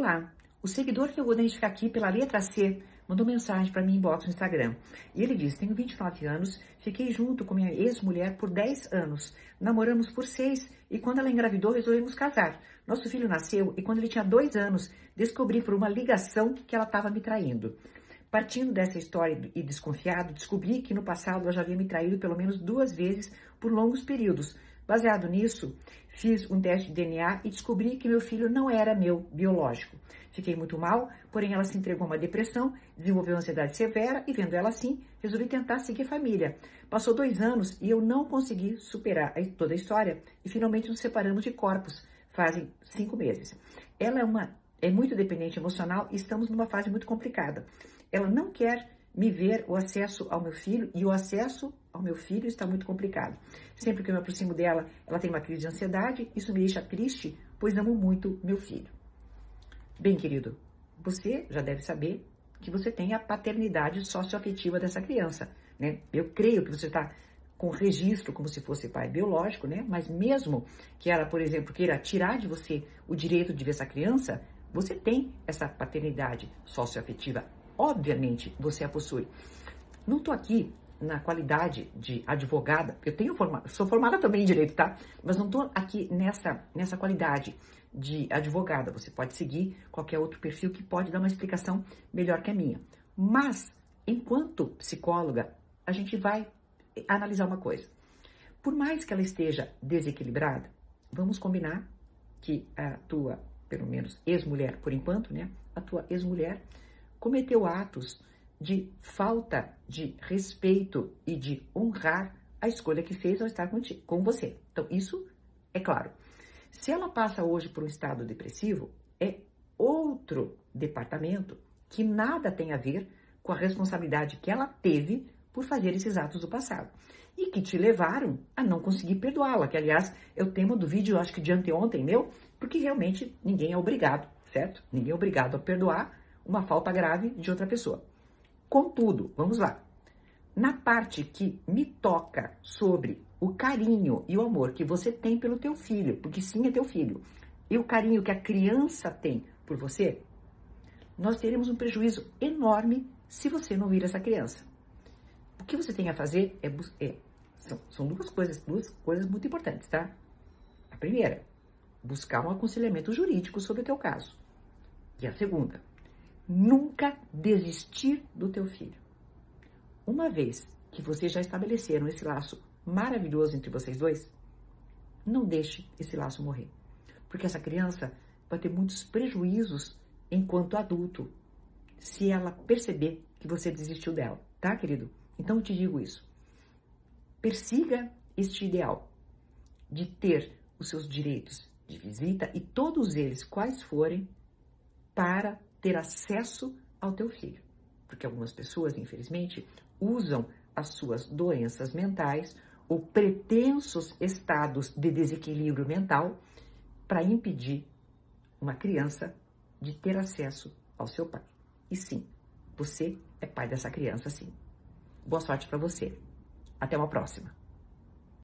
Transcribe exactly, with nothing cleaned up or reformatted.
Olá, o seguidor que eu vou identificar aqui pela letra C mandou mensagem para mim em inbox no Instagram. E ele diz, tenho vinte e nove anos, fiquei junto com minha ex-mulher por dez anos, namoramos por seis e quando ela engravidou resolvemos casar. Nosso filho nasceu e quando ele tinha dois anos, descobri por uma ligação que ela estava me traindo. Partindo dessa história e desconfiado, descobri que no passado ela já havia me traído pelo menos duas vezes por longos períodos. Baseado nisso, fiz um teste de D N A e descobri que meu filho não era meu biológico. Fiquei muito mal, porém ela se entregou a uma depressão, desenvolveu ansiedade severa e vendo ela assim, resolvi tentar seguir família. Passou dois anos e eu não consegui superar toda a história e finalmente nos separamos de corpos, fazem cinco meses. Ela é, uma, é muito dependente emocional e estamos numa fase muito complicada. Ela não quer me ver o acesso ao meu filho e o acesso ao meu filho está muito complicado. Sempre que eu me aproximo dela, ela tem uma crise de ansiedade, isso me deixa triste, pois amo muito meu filho. Bem, querido, você já deve saber que você tem a paternidade socioafetiva dessa criança, né? Eu creio que você está com registro como se fosse pai biológico, né? Mas mesmo que ela, por exemplo, queira tirar de você o direito de ver essa criança, você tem essa paternidade socioafetiva. Obviamente, você a possui. Não estou aqui na qualidade de advogada, eu tenho forma, sou formada também em direito, tá? Mas não estou aqui nessa, nessa qualidade de advogada. Você pode seguir qualquer outro perfil que pode dar uma explicação melhor que a minha. Mas, enquanto psicóloga, a gente vai analisar uma coisa. Por mais que ela esteja desequilibrada, vamos combinar que a tua, pelo menos ex-mulher, por enquanto, né? A tua ex-mulher cometeu atos de falta de respeito e de honrar a escolha que fez ao estar contigo, com você. Então, isso é claro. Se ela passa hoje por um estado depressivo, é outro departamento que nada tem a ver com a responsabilidade que ela teve por fazer esses atos do passado. E que te levaram a não conseguir perdoá-la, que aliás é o tema do vídeo, eu acho que de anteontem meu, porque realmente ninguém é obrigado, certo? Ninguém é obrigado a perdoar uma falta grave de outra pessoa. Contudo, vamos lá. Na parte que me toca sobre o carinho e o amor que você tem pelo teu filho, porque sim é teu filho, e o carinho que a criança tem por você, nós teremos um prejuízo enorme se você não vir essa criança. O que você tem a fazer é, é são, são duas coisas, duas coisas muito importantes, tá? A primeira, buscar um aconselhamento jurídico sobre o teu caso. E a segunda, nunca desistir do teu filho. Uma vez que vocês já estabeleceram esse laço maravilhoso entre vocês dois, não deixe esse laço morrer. Porque essa criança vai ter muitos prejuízos enquanto adulto, se ela perceber que você desistiu dela, tá, querido? Então eu te digo isso. Persiga este ideal de ter os seus direitos de visita e todos eles, quais forem, para ter acesso ao teu filho. Porque algumas pessoas, infelizmente, usam as suas doenças mentais ou pretensos estados de desequilíbrio mental para impedir uma criança de ter acesso ao seu pai. E sim, você é pai dessa criança, sim. Boa sorte para você. Até uma próxima.